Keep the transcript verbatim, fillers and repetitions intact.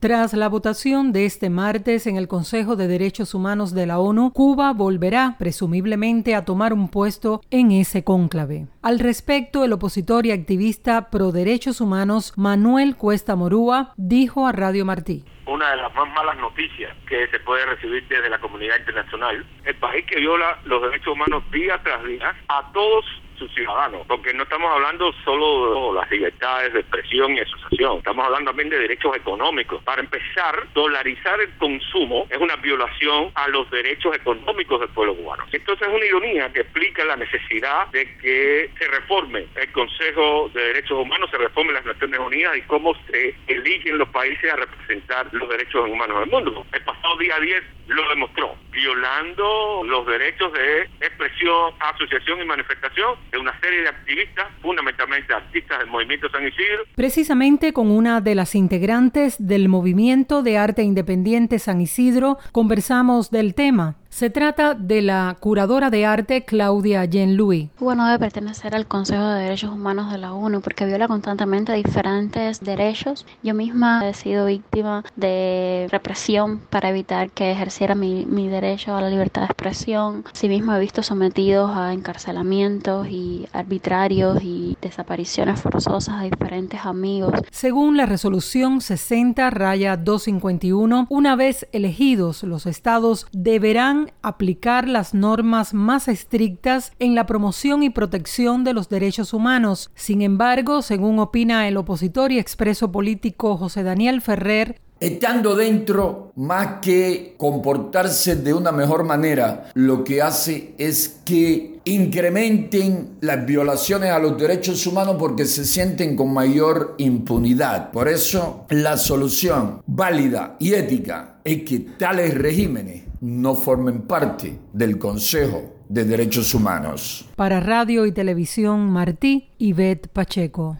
Tras la votación de este martes en el Consejo de Derechos Humanos de la ONU, Cuba volverá presumiblemente a tomar un puesto en ese cónclave. Al respecto, el opositor y activista pro derechos humanos Manuel Cuesta Morúa dijo a Radio Martí: una de las más malas noticias que se puede recibir desde la comunidad internacional, el país que viola los derechos humanos día tras día a todos sus ciudadanos, porque no estamos hablando solo de las libertades de expresión y asociación, estamos hablando también de derechos económicos. Para empezar, dolarizar el consumo es una violación a los derechos económicos del pueblo cubano. Entonces es una ironía que explica la necesidad de que se reforme el Consejo de Derechos Humanos, se reforme las Naciones Unidas y cómo se eligen los países a representar los derechos humanos del mundo. El pasado día diez lo demostró, violando los derechos de expresión, asociación y manifestación de una serie de activistas, fundamentalmente artistas del movimiento San Isidro. Precisamente con una de las integrantes del movimiento de arte independiente San Isidro conversamos del tema. Se trata de la curadora de arte Claudia Jean-Louis. Cuba no debe pertenecer al Consejo de Derechos Humanos de la ONU porque viola constantemente diferentes derechos. Yo misma he sido víctima de represión para evitar que ejerciera mi, mi derecho a la libertad de expresión. Sí misma he visto sometidos a encarcelamientos y arbitrarios y desapariciones forzosas de diferentes amigos. Según la resolución sesenta raya doscientos cincuenta y uno, una vez elegidos, los estados deberán aplicar las normas más estrictas en la promoción y protección de los derechos humanos. Sin embargo, según opina el opositor y expreso político José Daniel Ferrer, estando dentro, más que comportarse de una mejor manera, lo que hace es que incrementen las violaciones a los derechos humanos porque se sienten con mayor impunidad. Por eso, la solución válida y ética es que tales regímenes no formen parte del Consejo de Derechos Humanos. Para Radio y Televisión Martí, Ivette Pacheco.